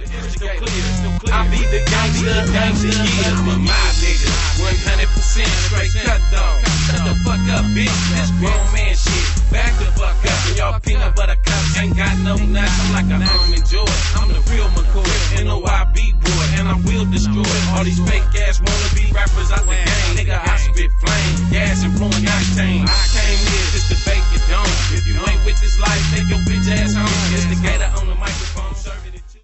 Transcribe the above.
I be the gangster, yeah, for my niggas. 100% straight cut though. Shut the fuck up, bitch. This grown